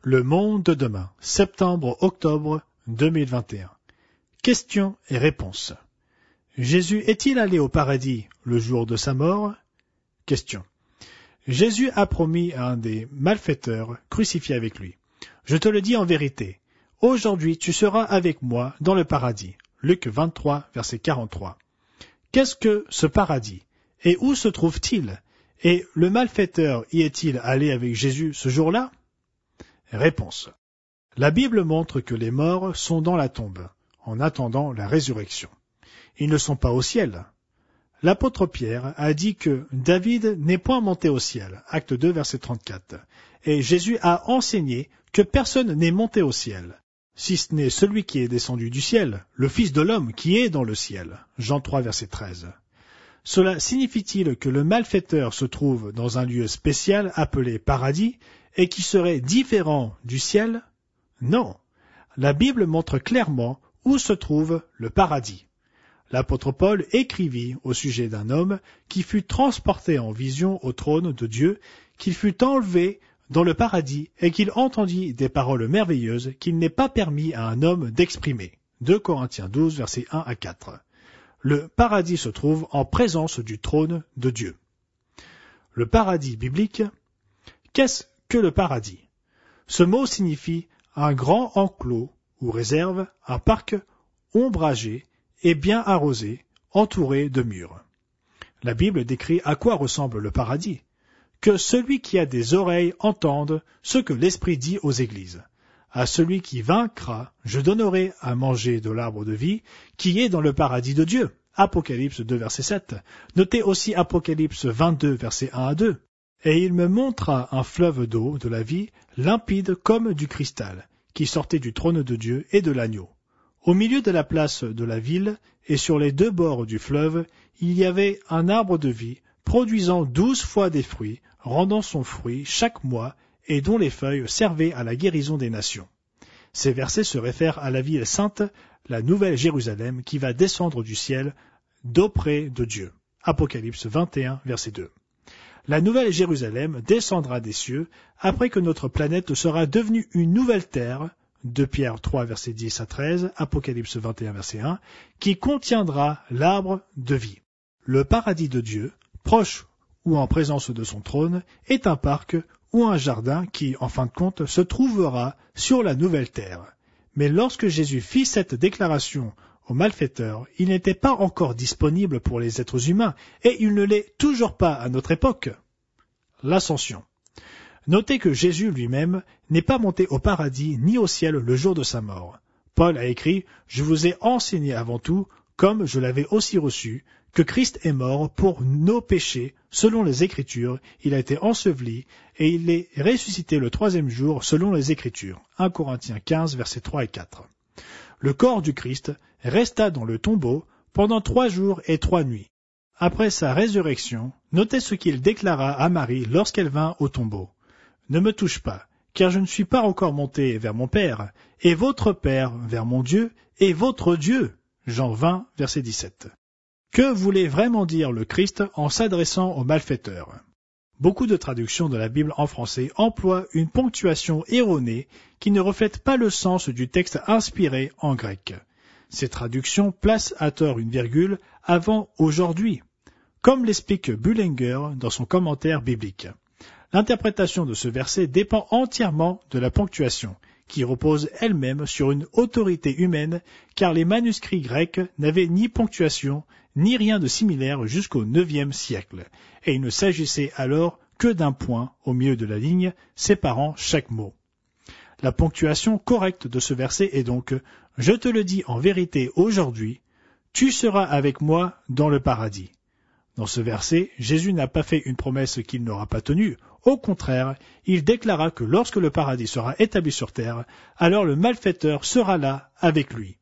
Le monde de demain, septembre-octobre 2021. Questions et réponses. Jésus est-il allé au paradis le jour de sa mort? Question. Jésus a promis à un des malfaiteurs crucifié avec lui. Je te le dis en vérité, aujourd'hui tu seras avec moi dans le paradis. Luc 23, verset 43. Qu'est-ce que ce paradis? Et où se trouve-t-il? Et le malfaiteur y est-il allé avec Jésus ce jour-là? Réponse. La Bible montre que les morts sont dans la tombe, en attendant la résurrection. Ils ne sont pas au ciel. L'apôtre Pierre a dit que David n'est point monté au ciel, acte 2, verset 34. Et Jésus a enseigné que personne n'est monté au ciel, si ce n'est celui qui est descendu du ciel, le Fils de l'homme qui est dans le ciel, Jean 3, verset 13. Cela signifie-t-il que le malfaiteur se trouve dans un lieu spécial appelé paradis et qui serait différent du ciel? Non. La Bible montre clairement où se trouve le paradis. L'apôtre Paul écrivit au sujet d'un homme qui fut transporté en vision au trône de Dieu, qu'il fut enlevé dans le paradis et qu'il entendit des paroles merveilleuses qu'il n'est pas permis à un homme d'exprimer. 2 Corinthiens 12, versets 1 à 4. Le paradis se trouve en présence du trône de Dieu. Le paradis biblique, qu'est-ce que le paradis? Ce mot signifie un grand enclos ou réserve, un parc ombragé et bien arrosé, entouré de murs. La Bible décrit à quoi ressemble le paradis. Que celui qui a des oreilles entende ce que l'Esprit dit aux églises. À celui qui vaincra, je donnerai à manger de l'arbre de vie qui est dans le paradis de Dieu. Apocalypse 2, verset 7. Notez aussi Apocalypse 22, verset 1 à 2. Et il me montra un fleuve d'eau de la vie, limpide comme du cristal, qui sortait du trône de Dieu et de l'agneau. Au milieu de la place de la ville et sur les deux bords du fleuve, il y avait un arbre de vie, produisant 12 fois des fruits, rendant son fruit chaque mois, et dont les feuilles servaient à la guérison des nations. Ces versets se réfèrent à la ville sainte, la nouvelle Jérusalem, qui va descendre du ciel d'auprès de Dieu. Apocalypse 21, verset 2. La nouvelle Jérusalem descendra des cieux après que notre planète sera devenue une nouvelle terre, 2 Pierre 3, verset 10 à 13, Apocalypse 21, verset 1, qui contiendra l'arbre de vie. Le paradis de Dieu, proche ou en présence de son trône, est un parc ou un jardin qui, en fin de compte, se trouvera sur la nouvelle terre. Mais lorsque Jésus fit cette déclaration aux malfaiteurs, il n'était pas encore disponible pour les êtres humains, et il ne l'est toujours pas à notre époque. L'ascension. Notez que Jésus lui-même n'est pas monté au paradis ni au ciel le jour de sa mort. Paul a écrit « Je vous ai enseigné avant tout, comme je l'avais aussi reçu, que Christ est mort pour nos péchés, selon les Écritures, il a été enseveli, et il est ressuscité le troisième jour, selon les Écritures. » 1 Corinthiens 15, versets 3 et 4. Le corps du Christ resta dans le tombeau pendant 3 jours et 3 nuits. Après sa résurrection, notez ce qu'il déclara à Marie lorsqu'elle vint au tombeau. « Ne me touche pas, car je ne suis pas encore monté vers mon Père, et votre Père vers mon Dieu, et votre Dieu. » Jean 20, verset 17. Que voulait vraiment dire le Christ en s'adressant aux malfaiteurs? Beaucoup de traductions de la Bible en français emploient une ponctuation erronée qui ne reflète pas le sens du texte inspiré en grec. Ces traductions placent à tort une virgule avant « aujourd'hui », comme l'explique Bullinger dans son commentaire biblique. L'interprétation de ce verset dépend entièrement de la ponctuation, qui repose elle-même sur une autorité humaine, car les manuscrits grecs n'avaient ni ponctuation, ni rien de similaire jusqu'au IXe siècle, et il ne s'agissait alors que d'un point au milieu de la ligne séparant chaque mot. La ponctuation correcte de ce verset est donc « Je te le dis en vérité aujourd'hui, tu seras avec moi dans le paradis ». Dans ce verset, Jésus n'a pas fait une promesse qu'il n'aura pas tenue. Au contraire, il déclara que lorsque le paradis sera établi sur terre, alors le malfaiteur sera là avec lui.